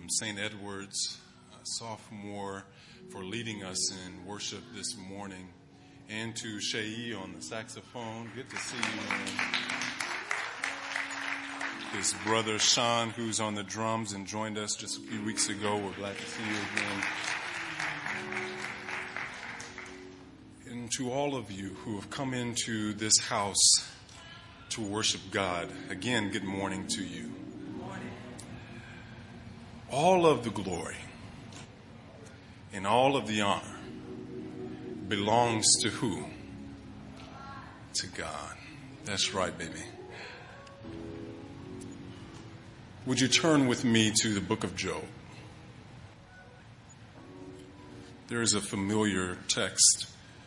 from St. Edward's, sophomore, for leading us in worship this morning, and to Shei on the saxophone. Good to see you, man. His brother Sean, who's on the drums and joined us just a few weeks ago. We're glad to see you again. And to all of you who have come into this house to worship God, again, good morning to you. Good morning. All of the glory and all of the honor belongs to who? To God. That's right, baby. Would you turn with me to the book of Job? There is a familiar text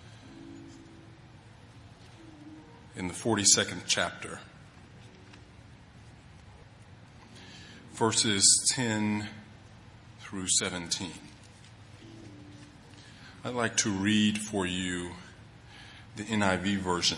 in the 42nd chapter, verses 10 through 17. I'd like to read for you the NIV version.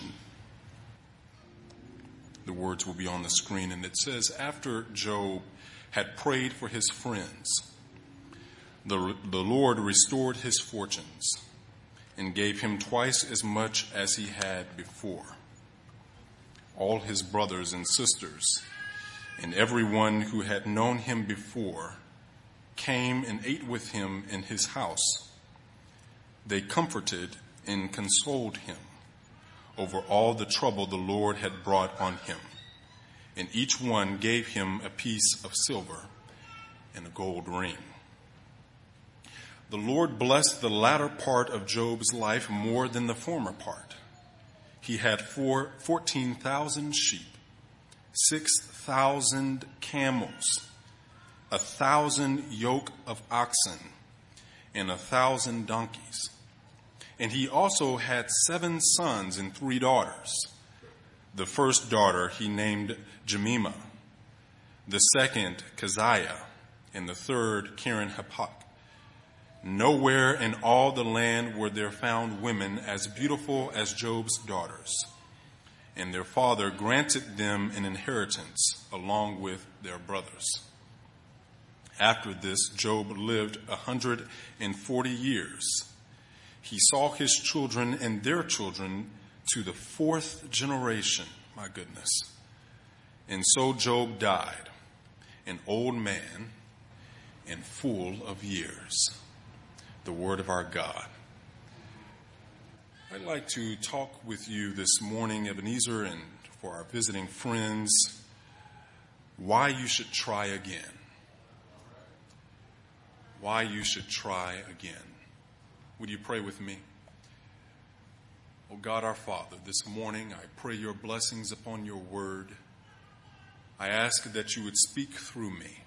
The words will be on the screen, and it says, after Job had prayed for his friends, the Lord restored his fortunes and gave him twice as much as he had before. All his brothers and sisters and everyone who had known him before came and ate with him in his house. They comforted and consoled him over all the trouble the Lord had brought on him, and each one gave him a piece of silver and a gold ring. The Lord blessed the latter part of Job's life more than the former part. He had 14,000 sheep, 6,000 camels, 1,000 yoke of oxen, and 1,000 donkeys. And he also had 7 sons and 3 daughters. The first daughter he named Jemimah, the second Keziah, and the third Keren-Happuch. Nowhere in all the land were there found women as beautiful as Job's daughters, and their father granted them an inheritance along with their brothers. After this, Job lived 140 years. He saw his children and their children to the 4th generation. My goodness. And so Job died, an old man and full of years. The word of our God. I'd like to talk with you this morning, Ebenezer, and for our visiting friends, why you should try again. Why you should try again. Would you pray with me? Oh God, our Father, this morning I pray your blessings upon your word. I ask that you would speak through me,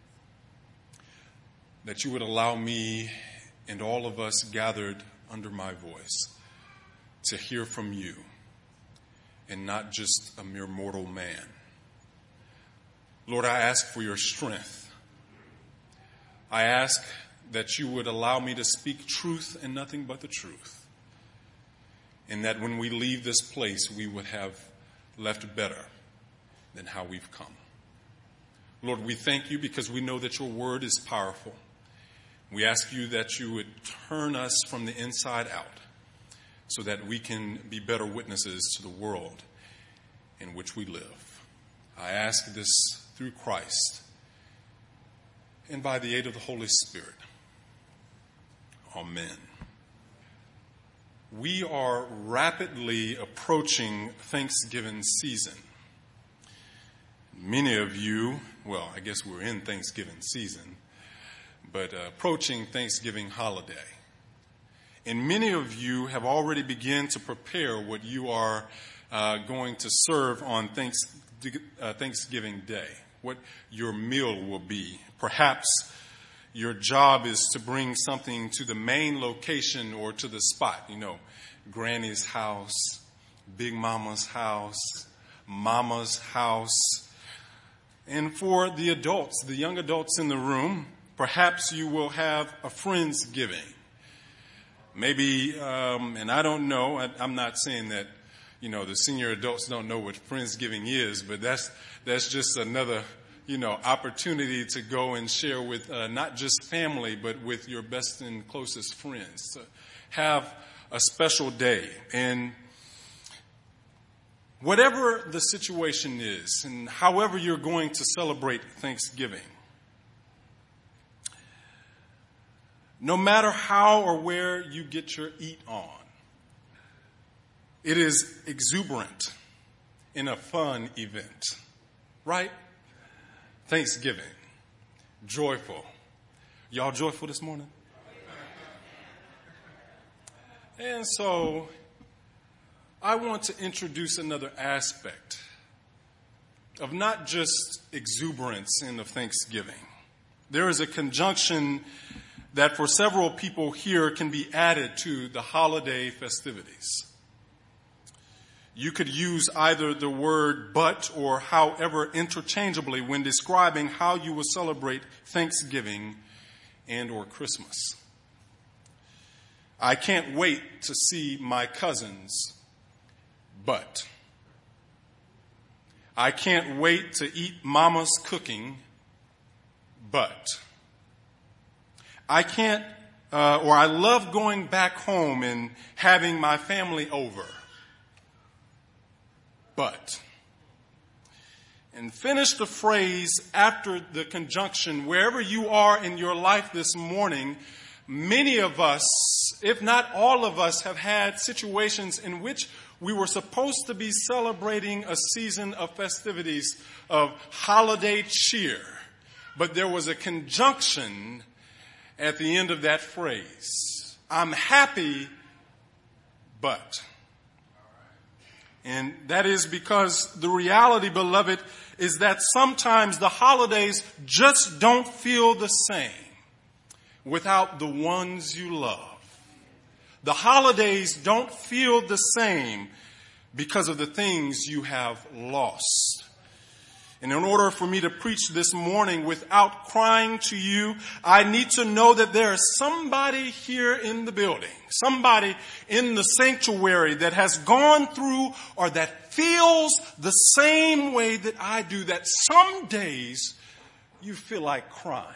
that you would allow me and all of us gathered under my voice to hear from you and not just a mere mortal man. Lord, I ask for your strength. I ask that you would allow me to speak truth and nothing but the truth. And that when we leave this place, we would have left better than how we've come. Lord, we thank you because we know that your word is powerful. We ask you that you would turn us from the inside out so that we can be better witnesses to the world in which we live. I ask this through Christ and by the aid of the Holy Spirit. Amen. We are rapidly approaching Thanksgiving season. Many of you, well, I guess we're in Thanksgiving season, but approaching Thanksgiving holiday. And many of you have already begun to prepare what you are going to serve on Thanksgiving Day, what your meal will be. Perhaps your job is to bring something to the main location or to the spot, Granny's house, Big Mama's house, Mama's house. And for the adults, the young adults in the room, perhaps you will have a Friendsgiving. Maybe, and I don't know, I'm not saying that, the senior adults don't know what Friendsgiving is, but that's just another opportunity to go and share with not just family, but with your best and closest friends. To have a special day. And whatever the situation is, and however you're going to celebrate Thanksgiving, no matter how or where you get your eat on, it is exuberant in a fun event, right? Thanksgiving, joyful. Y'all joyful this morning? And so I want to introduce another aspect of not just exuberance in the Thanksgiving. There is a conjunction that for several people here can be added to the holiday festivities. You could use either the word but or however interchangeably when describing how you will celebrate Thanksgiving and or Christmas. I can't wait to see my cousins, but I can't wait to eat Mama's cooking, but I can't, or I love going back home and having my family over, but. And finish the phrase after the conjunction, wherever you are in your life this morning. Many of us, if not all of us, have had situations in which we were supposed to be celebrating a season of festivities, of holiday cheer. But there was a conjunction at the end of that phrase. I'm happy, but. And that is because the reality, beloved, is that sometimes the holidays just don't feel the same without the ones you love. The holidays don't feel the same because of the things you have lost. And in order for me to preach this morning without crying to you, I need to know that there is somebody here in the building, somebody in the sanctuary that has gone through or that feels the same way that I do, that some days you feel like crying.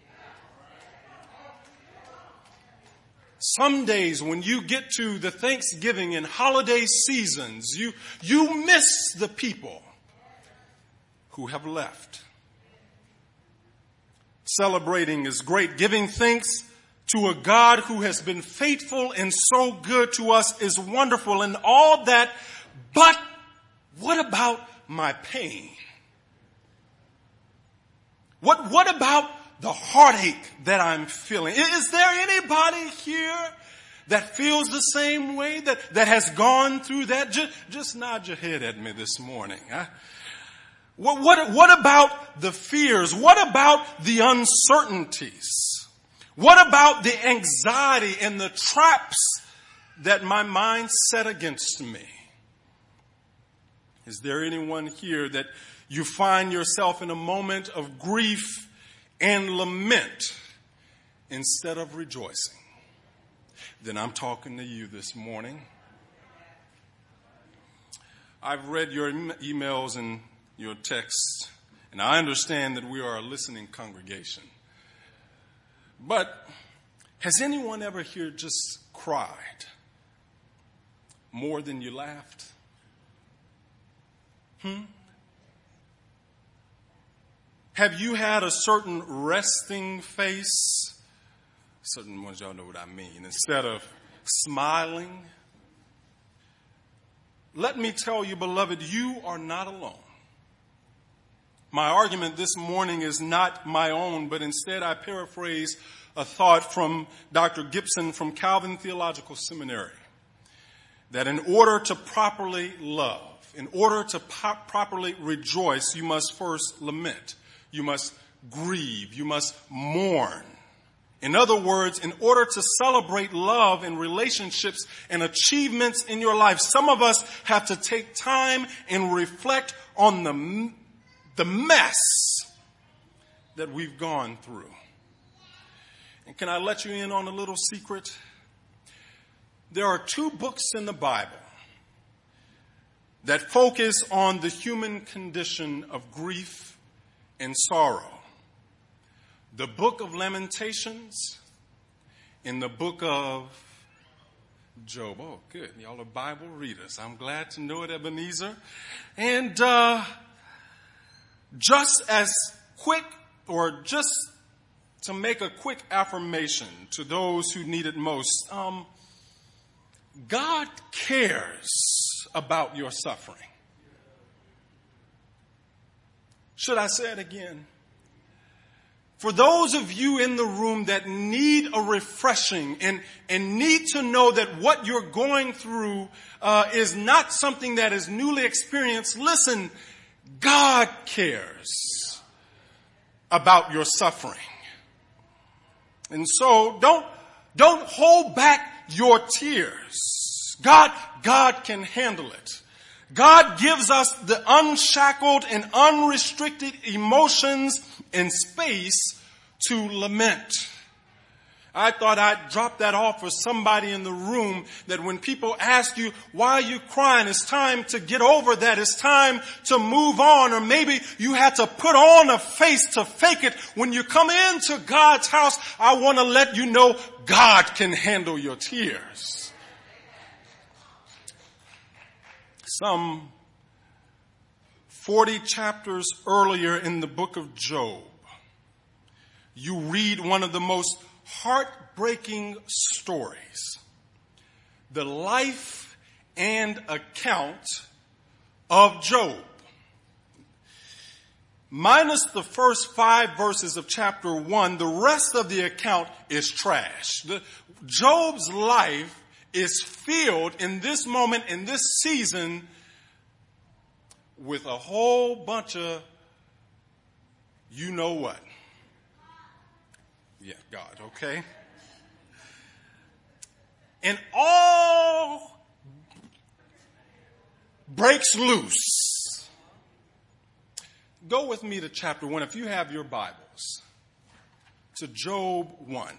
Some days when you get to the Thanksgiving and holiday seasons, you miss the people who have left. Celebrating is great. Giving thanks to a God who has been faithful and so good to us is wonderful and all that. But what about my pain? What about the heartache that I'm feeling? Is there anybody here that feels the same way, that has gone through that? Just nod your head at me this morning. Huh? What about the fears? What about the uncertainties? What about the anxiety and the traps that my mind set against me? Is there anyone here that you find yourself in a moment of grief and lament instead of rejoicing? Then I'm talking to you this morning. I've read your emails and your texts, and I understand that we are a listening congregation. But has anyone ever here just cried more than you laughed? Have you had a certain resting face? Certain ones, y'all know what I mean. Instead of smiling. Let me tell you, beloved, you are not alone. My argument this morning is not my own, but instead I paraphrase a thought from Dr. Gibson from Calvin Theological Seminary. That in order to properly love, in order to properly rejoice, you must first lament. You must grieve. You must mourn. In other words, in order to celebrate love and relationships and achievements in your life, some of us have to take time and reflect on the mess that we've gone through. And can I let you in on a little secret? There are 2 books in the Bible that focus on the human condition of grief and sorrow. The book of Lamentations and the book of Job. Oh, good. Y'all are Bible readers. I'm glad to know it, Ebenezer. And just as quick, or just to make a quick affirmation to those who need it most, God cares about your suffering. Should I say it again? For those of you in the room that need a refreshing and need to know that what you're going through is not something that is newly experienced, listen, God cares about your suffering. And so don't hold back your tears. God can handle it. God gives us the unshackled and unrestricted emotions and space to lament. I thought I'd drop that off for somebody in the room, that when people ask you, why are you crying? It's time to get over that. It's time to move on. Or maybe you had to put on a face to fake it. When you come into God's house, I want to let you know God can handle your tears. Some 40 chapters earlier in the book of Job, you read one of the most heartbreaking stories. The life and account of Job. Minus the first 5 verses of chapter 1, the rest of the account is trash. Job's life is filled in this moment, in this season, with a whole bunch of you know what. Yeah, God, okay? And all breaks loose. Go with me to chapter 1, if you have your Bibles, to Job 1.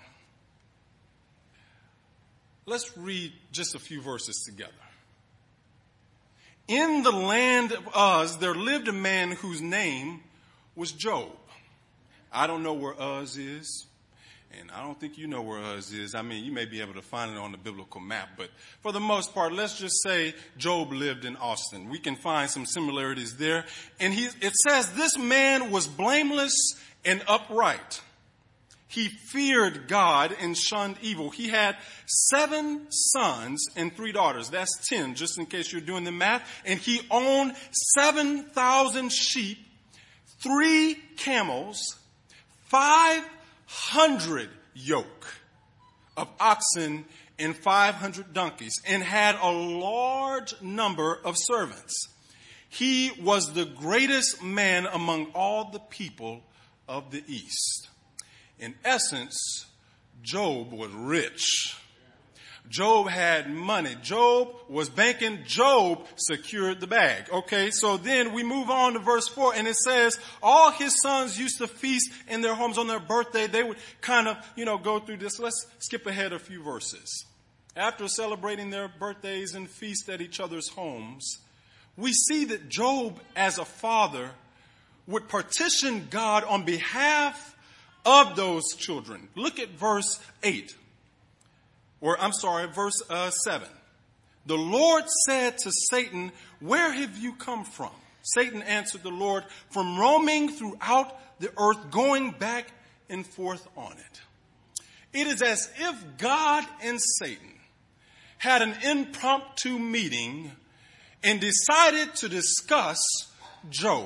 Let's read just a few verses together. In the land of Uz, there lived a man whose name was Job. I don't know where Uz is, and I don't think you know where Uz is. I mean, you may be able to find it on the biblical map, but for the most part, let's just say Job lived in Austin. We can find some similarities there. And it says this man was blameless and upright. He feared God and shunned evil. He had 7 sons and 3 daughters. That's 10, just in case you're doing the math. And he owned 7,000 sheep, 3 camels, 500 yoke of oxen, and 500 donkeys, and had a large number of servants. He was the greatest man among all the people of the East. In essence, Job was rich. Job had money. Job was banking. Job secured the bag. Okay, so then we move on to verse 4, and it says, all his sons used to feast in their homes on their birthday. They would kind of, go through this. Let's skip ahead a few verses. After celebrating their birthdays and feast at each other's homes, we see that Job, as a father, would petition God on behalf of those children. Look at verse 8. Verse 7. The Lord said to Satan, where have you come from? Satan answered the Lord, from roaming throughout the earth, going back and forth on it. It is as if God and Satan had an impromptu meeting and decided to discuss Job.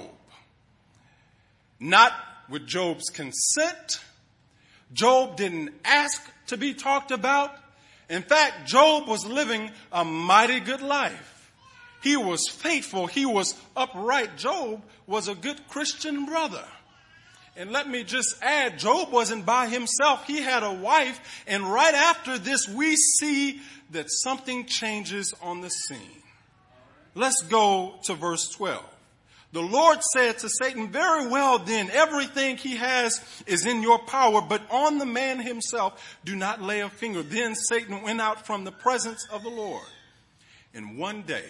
Not with Job's consent. Job didn't ask to be talked about. In fact, Job was living a mighty good life. He was faithful. He was upright. Job was a good Christian brother. And let me just add, Job wasn't by himself. He had a wife. And right after this, we see that something changes on the scene. Let's go to verse 12. The Lord said to Satan, very well then, everything he has is in your power, but on the man himself do not lay a finger. Then Satan went out from the presence of the Lord. And one day,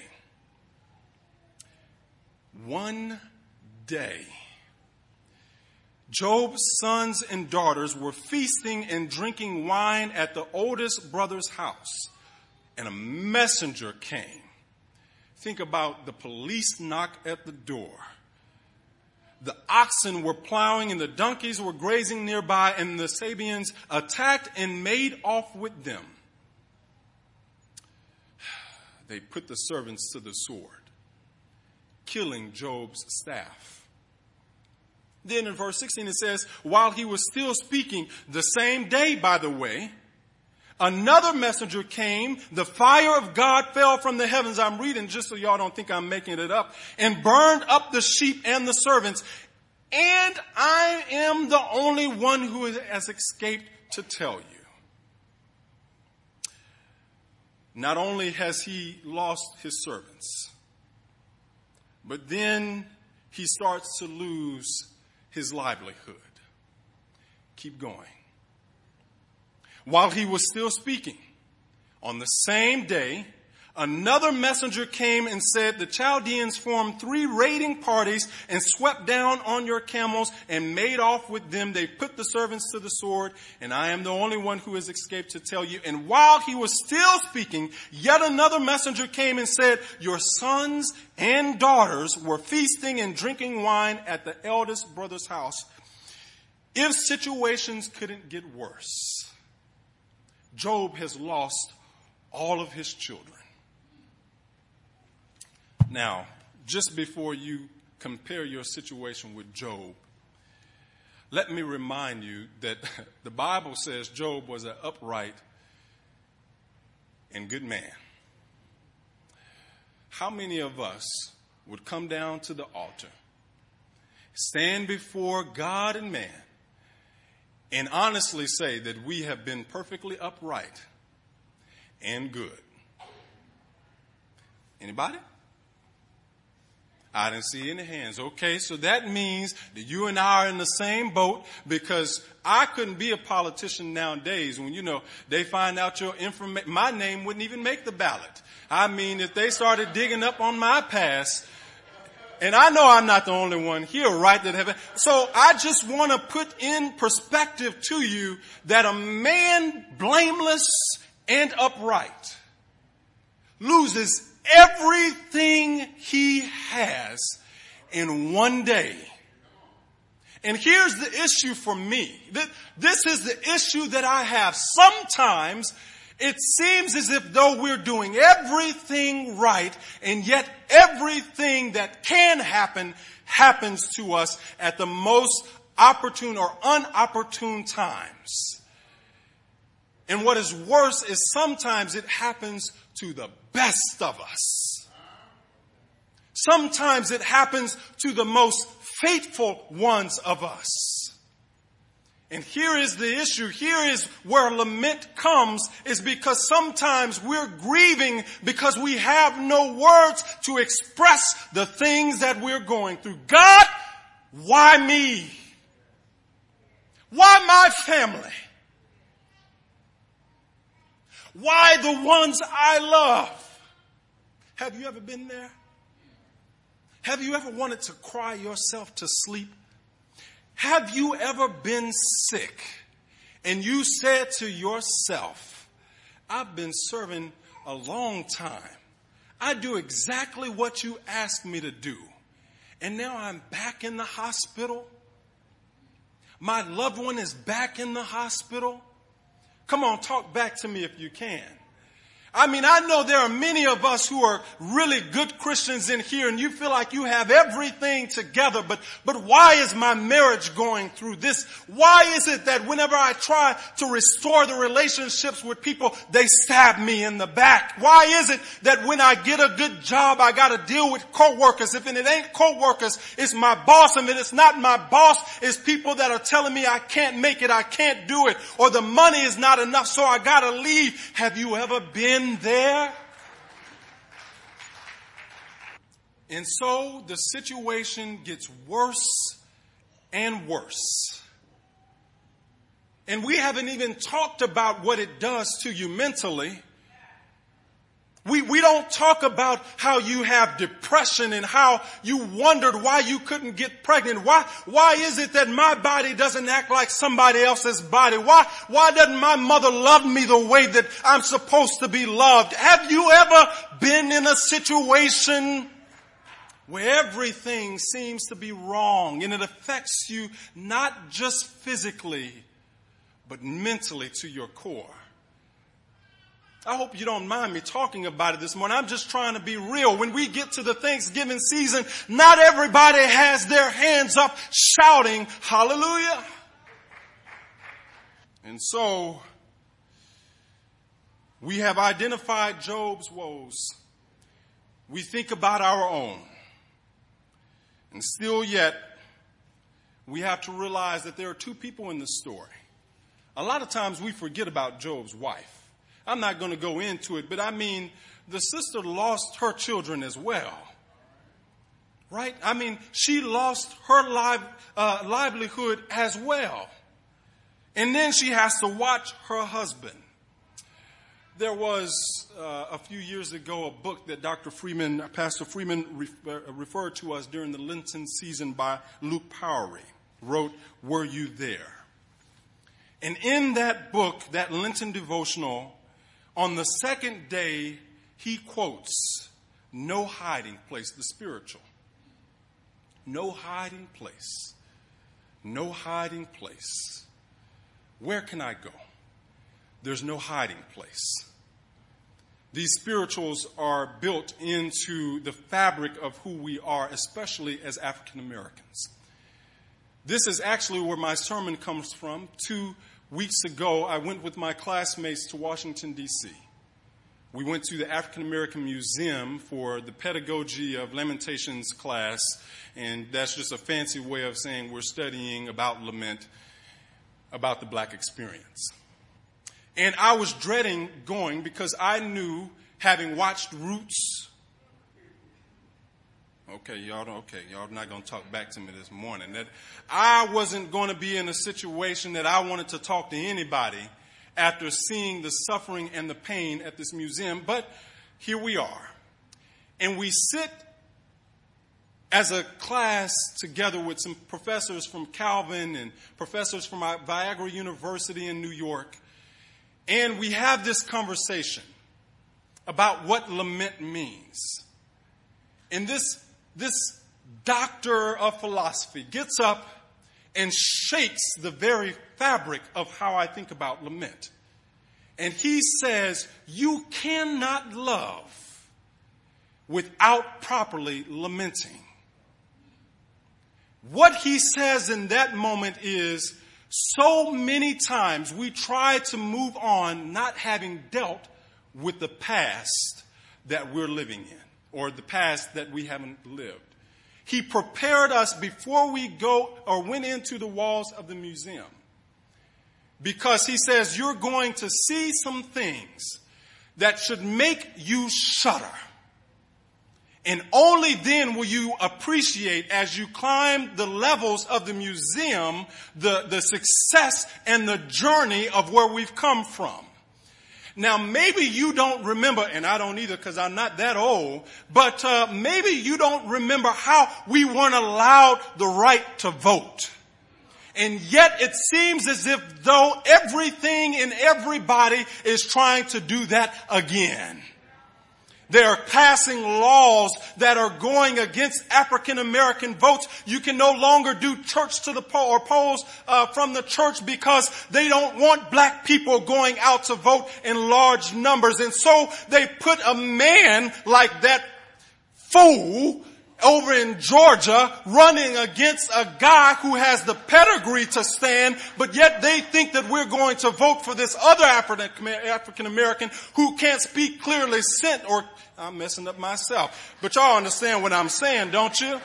Job's sons and daughters were feasting and drinking wine at the oldest brother's house, and a messenger came. Think about the police knock at the door. The oxen were plowing and the donkeys were grazing nearby, and the Sabeans attacked and made off with them. They put the servants to the sword, killing Job's staff. Then in verse 16 it says, while he was still speaking, the same day, by the way, another messenger came. The fire of God fell from the heavens. I'm reading just so y'all don't think I'm making it up. And burned up the sheep and the servants. And I am the only one who has escaped to tell you. Not only has he lost his servants, but then he starts to lose his livelihood. Keep going. While he was still speaking, on the same day, another messenger came and said, the Chaldeans formed 3 raiding parties and swept down on your camels and made off with them. They put the servants to the sword, and I am the only one who has escaped to tell you. And while he was still speaking, yet another messenger came and said, your sons and daughters were feasting and drinking wine at the eldest brother's house. If situations couldn't get worse, Job has lost all of his children. Now, just before you compare your situation with Job, let me remind you that the Bible says Job was an upright and good man. How many of us would come down to the altar, stand before God and man, and honestly say that we have been perfectly upright and good? Anybody? I didn't see any hands. Okay, so that means that you and I are in the same boat, because I couldn't be a politician nowadays when, they find out your information. My name wouldn't even make the ballot. I mean, if they started digging up on my past, and I know I'm not the only one here, right? So I just want to put in perspective to you that a man blameless and upright loses everything he has in one day. And here's the issue for me. This is the issue that I have. Sometimes it seems as if though we're doing everything right, and yet everything that can happen happens to us at the most opportune or unopportune times. And what is worse is sometimes it happens to the best of us. Sometimes it happens to the most faithful ones of us. And here is the issue. Here is where lament comes, is because sometimes we're grieving because we have no words to express the things that we're going through. God, why me? Why my family? Why the ones I love? Have you ever been there? Have you ever wanted to cry yourself to sleep? Have you ever been sick and you said to yourself, I've been serving a long time. I do exactly what you asked me to do. And now I'm back in the hospital. My loved one is back in the hospital. Come on, talk back to me if you can. I mean, I know there are many of us who are really good Christians in here, and you feel like you have everything together, but why is my marriage going through this? Why is it that whenever I try to restore the relationships with people, they stab me in the back? Why is it that when I get a good job, I got to deal with coworkers? If it ain't coworkers, it's my boss. And if it's not my boss, it's people that are telling me I can't make it, I can't do it, or the money is not enough, so I got to leave. Have you ever been there? And so the situation gets worse and worse. And we haven't even talked about what it does to you mentally. We don't talk about how you have depression and how you wondered why you couldn't get pregnant. Why is it that my body doesn't act like somebody else's body? Why doesn't my mother love me the way that I'm supposed to be loved? Have you ever been in a situation where everything seems to be wrong and it affects you not just physically, but mentally to your core? I hope you don't mind me talking about it this morning. I'm just trying to be real. When we get to the Thanksgiving season, not everybody has their hands up shouting, hallelujah. And so, we have identified Job's woes. We think about our own. And still yet, we have to realize that there are two people in the story. A lot of times we forget about Job's wife. I'm not going to go into it, but I mean, the sister lost her children as well. Right? I mean, she lost her livelihood as well. And then she has to watch her husband. There was, a few years ago, a book that Pastor Freeman referred to us during the Lenten season by Luke Powery, wrote, Were You There? And in that book, that Lenten devotional, on the second day, he quotes, no hiding place, the spiritual. No hiding place. No hiding place. Where can I go? There's no hiding place. These spirituals are built into the fabric of who we are, especially as African Americans. This is actually where my sermon comes from. 2 weeks ago, I went with my classmates to Washington, D.C. We went to the African American Museum for the Pedagogy of Lamentations class, and that's just a fancy way of saying we're studying about lament, about the black experience. And I was dreading going because I knew, having watched Roots. Y'all not going to talk back to me this morning. That I wasn't going to be in a situation that I wanted to talk to anybody after seeing the suffering and the pain at this museum. But here we are. And we sit as a class together with some professors from Calvin and professors from Viagra University in New York. And we have this conversation about what lament means. And this doctor of philosophy gets up and shakes the very fabric of how I think about lament. And he says, you cannot love without properly lamenting. What he says in that moment is, so many times we try to move on not having dealt with the past that we're living in, or the past that we haven't lived. He prepared us before we went into the walls of the museum. Because he says you're going to see some things that should make you shudder. And only then will you appreciate, as you climb the levels of the museum, the success and the journey of where we've come from. Now, maybe you don't remember, and I don't either because I'm not that old, but maybe you don't remember how we weren't allowed the right to vote. And yet it seems as if though everything and everybody is trying to do that again. They're passing laws that are going against African American votes. You can no longer do church to the poll or polls from the church because they don't want black people going out to vote in large numbers. And so they put a man like that fool over in Georgia running against a guy who has the pedigree to stand, but yet they think that we're going to vote for this other African American who can't speak clearly or I'm messing up myself. But y'all understand what I'm saying, don't you?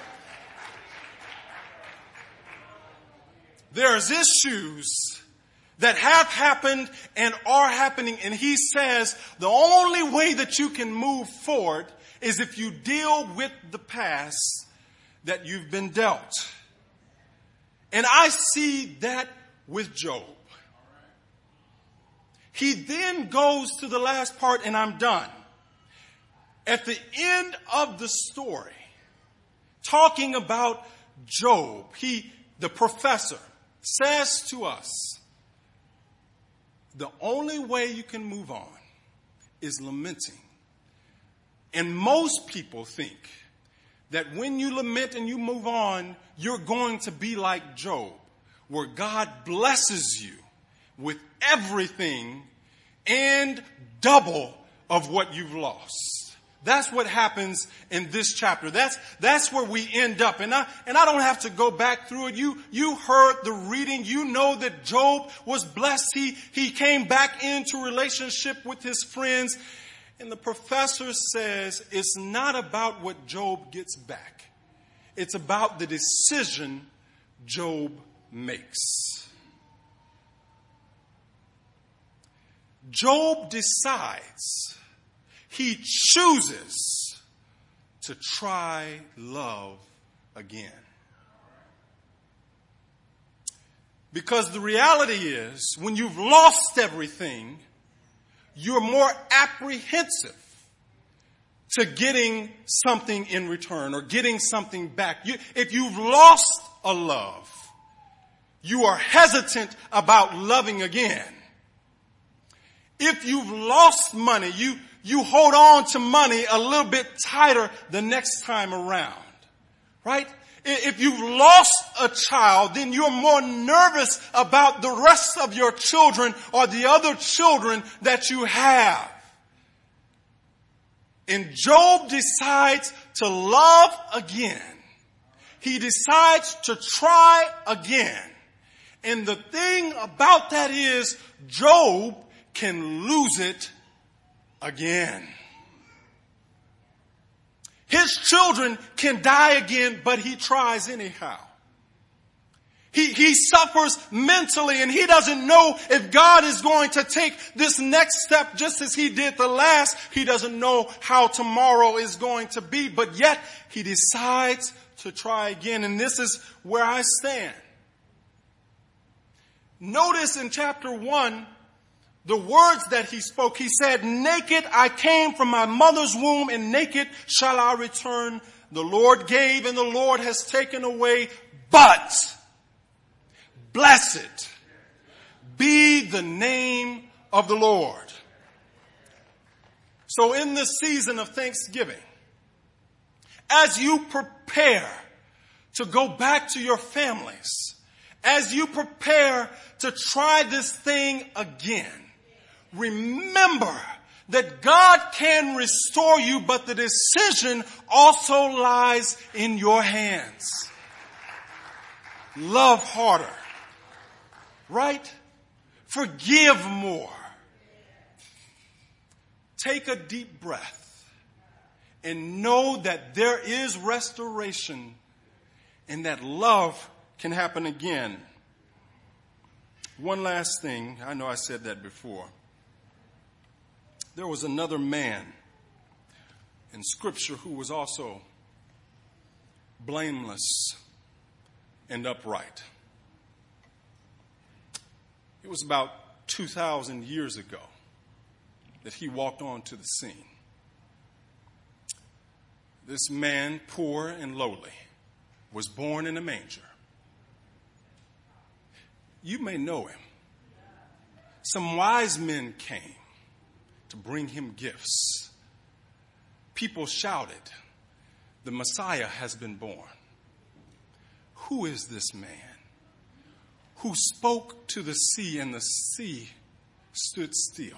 There's issues that have happened and are happening, and he says the only way that you can move forward is if you deal with the past that you've been dealt. And I see that with Job. He then goes to the last part, and I'm done. At the end of the story, talking about Job, the professor, says to us, the only way you can move on is lamenting. And most people think that when you lament and you move on, you're going to be like Job, where God blesses you with everything and double of what you've lost. That's what happens in this chapter. That's where we end up. And I don't have to go back through it. You heard the reading. You know that Job was blessed. He came back into relationship with his friends. And the professor says it's not about what Job gets back. It's about the decision Job makes. Job decides, he chooses to try love again. Because the reality is, when you've lost everything, you're more apprehensive to getting something in return or getting something back. If you've lost a love, you are hesitant about loving again. If you've lost money, you hold on to money a little bit tighter the next time around, right? If you've lost a child, then you're more nervous about the rest of your children or the other children that you have. And Job decides to love again. He decides to try again. And the thing about that is, Job can lose it again. His children can die again, but he tries anyhow. He suffers mentally, and he doesn't know if God is going to take this next step just as he did the last. He doesn't know how tomorrow is going to be, but yet he decides to try again. And this is where I stand. Notice in chapter 1, the words that he spoke. He said, naked I came from my mother's womb, and naked shall I return. The Lord gave and the Lord has taken away, but blessed be the name of the Lord. So in this season of Thanksgiving, as you prepare to go back to your families, as you prepare to try this thing again, remember that God can restore you, but the decision also lies in your hands. Love harder, right? Forgive more. Take a deep breath and know that there is restoration and that love can happen again. One last thing. I know I said that before. There was another man in Scripture who was also blameless and upright. It was about 2,000 years ago that he walked onto the scene. This man, poor and lowly, was born in a manger. You may know him. Some wise men came to bring him gifts. People shouted, the Messiah has been born. Who is this man who spoke to the sea and the sea stood still?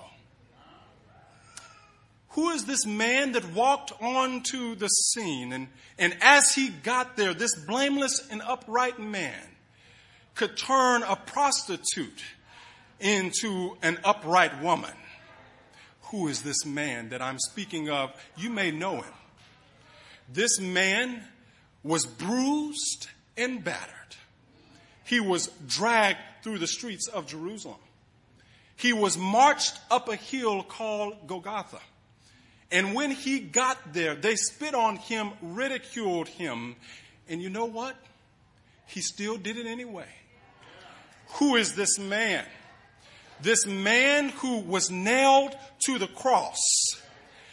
Who is this man that walked onto the scene? And as he got there, this blameless and upright man could turn a prostitute into an upright woman. Who is this man that I'm speaking of? You may know him. This man was bruised and battered. He was dragged through the streets of Jerusalem. He was marched up a hill called Golgotha. And when he got there, they spit on him, ridiculed him. And you know what? He still did it anyway. Who is this man? This man who was nailed to the cross.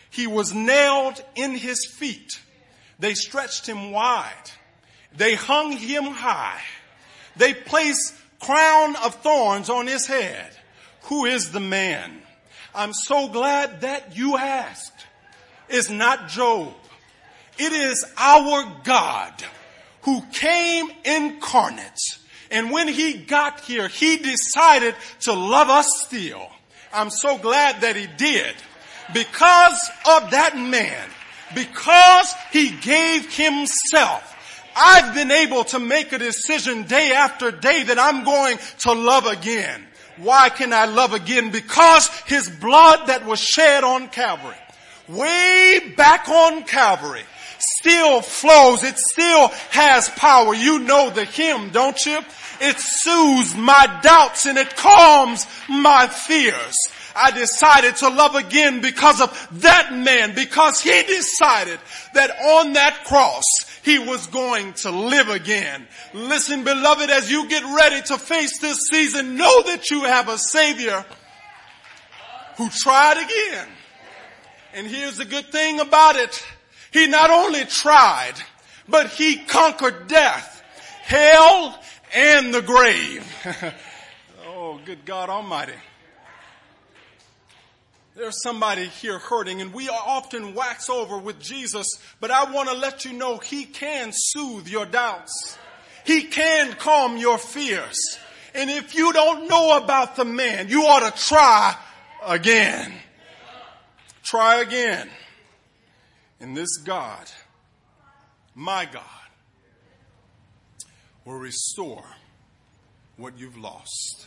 He was nailed in his feet. They stretched him wide. They hung him high. They placed crown of thorns on his head. Who is the man? I'm so glad that you asked. It's not Job. It is our God who came incarnate. And when he got here, he decided to love us still. I'm so glad that he did. Because of that man, because he gave himself, I've been able to make a decision day after day that I'm going to love again. Why can I love again? Because his blood that was shed on Calvary, way back on Calvary, still flows. It still has power. You know the hymn, don't you? It soothes my doubts and it calms my fears. I decided to love again because of that man, because he decided that on that cross he was going to live again. Listen, beloved, as you get ready to face this season, know that you have a Savior who tried again. And here's the good thing about it. He not only tried, but he conquered death, hell, and the grave. Oh, good God Almighty. There's somebody here hurting, and we often wax over with Jesus, but I want to let you know he can soothe your doubts. He can calm your fears. And if you don't know about the man, you ought to try again. Try again. And this God, my God, will restore what you've lost.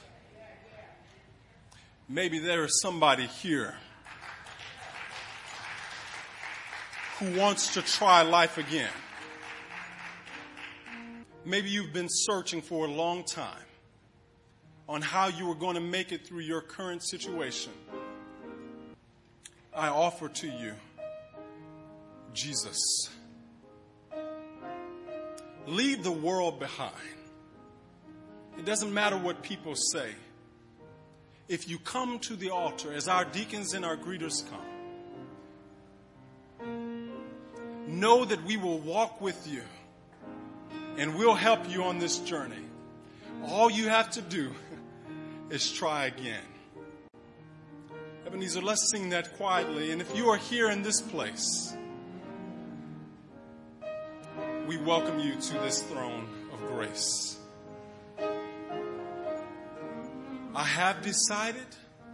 Maybe there is somebody here who wants to try life again. Maybe you've been searching for a long time on how you were going to make it through your current situation. I offer to you Jesus. Leave the world behind. It doesn't matter what people say. If you come to the altar, as our deacons and our greeters come, know that we will walk with you and we'll help you on this journey. All you have to do is try again. Ebenezer, let's sing that quietly. And if you are here in this place, we welcome you to this throne of grace. I have decided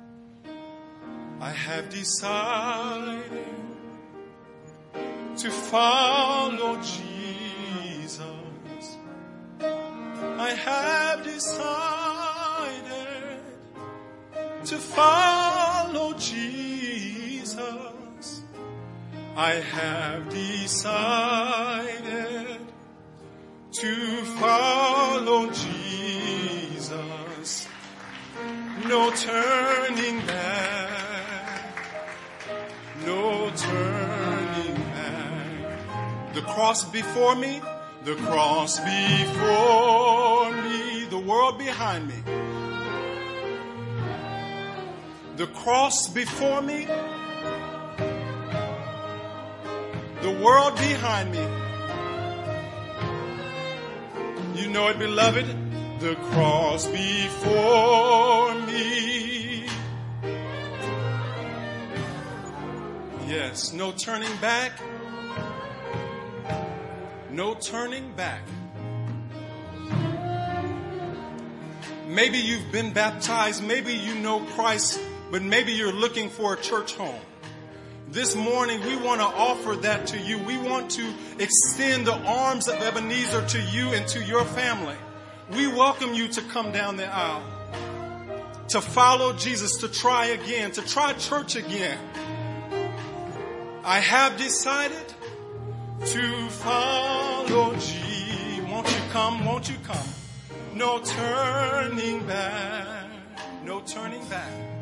to follow Jesus. I have decided to follow Jesus. I have decided to follow Jesus. No turning back. No turning back. The cross before me. The cross before me. The world behind me. The cross before me. The world behind me. You know it, beloved. The cross before me. Yes, no turning back. No turning back. Maybe you've been baptized. Maybe you know Christ, but maybe you're looking for a church home. This morning, we want to offer that to you. We want to extend the arms of Ebenezer to you and to your family. We welcome you to come down the aisle, to follow Jesus, to try again, to try church again. I have decided to follow Jesus. Won't you come? Won't you come? No turning back. No turning back.